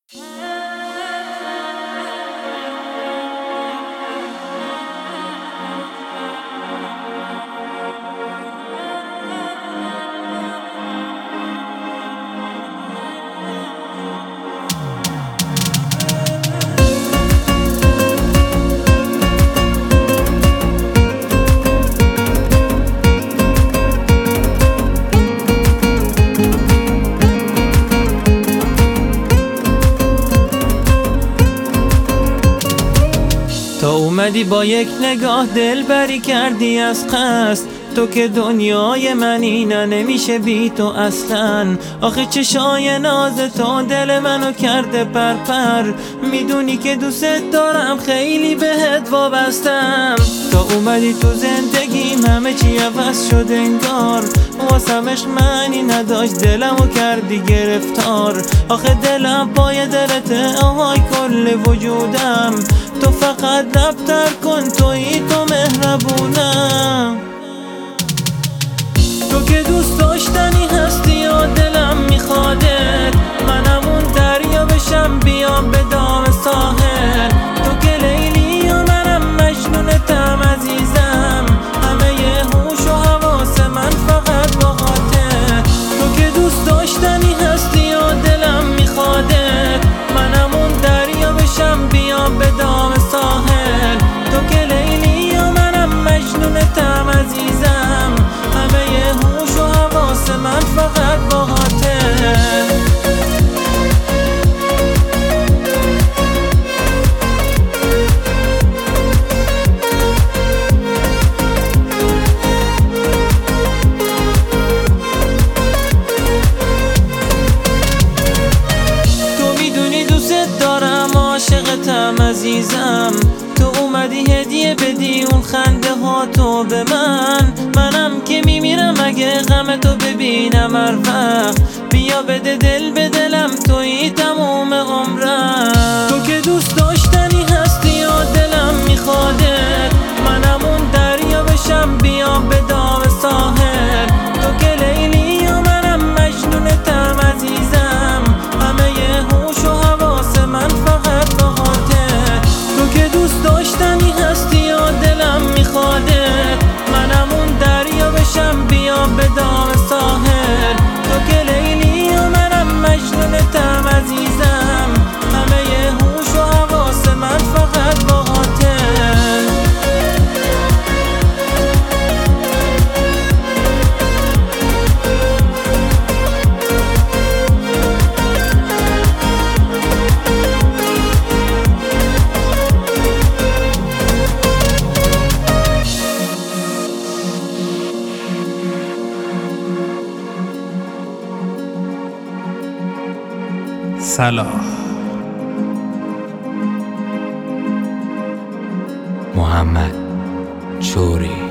تا اومدی با یک نگاه دل بری کردی از قصد، تو که دنیای منی، نه نمیشه بی تو اصلا. آخه چشای ناز تو دل منو کرده پرپر، میدونی که دوست دارم خیلی بهت وابستم. تا اومدی تو زندگیم همه چی عوض شد انگار، واسم عشق معنی نداشت دلمو کردی گرفتار. آخه دلم پای دلته آهای کل وجودم، تو فقط رفتر کن تویی تو مهربونم. تو که دوست داشتنی هستی و دلم میخوادت، منم اون دریا بشم بیام به دام ساحل. تو که لیلی و منم مجنونتم عزیزم، همه ی هوش و حواس من فقط باهاته. تو که دوست داشتنی هستی و دلم میخوادت، منم اون دریا بشم بیام به دام ساحل. تو که لیلی و منم مجنونتم عزیزم، همه ی هوش و حواس من فقط باهاته. تو میدونی دوست دارم، عاشقتم عزیزم. تو اومدی هدیه بدی اون خنده ها تو به منم که میمیرم اگه غم تو ببینم هر وقت. بیا بده دل به دلم تویی تموم عمرم. تو که دوست داشتنی هستی و دلم میخوادت، منم اون دریا بشم بیام به دام ساحل. تو که لیلی و منم مجنونتم عزیزم، همه ی هوش و حواس من فقط باهاته. تو که دوست داشتنی هستی و دلم میخوادت، منم اون دریا بشم بیام به دام ساحل. تو که لیلی و منم مجنونتم عزیزم، همه ی هوش و حواس من فقط باهاته. صلاح محمد چوری.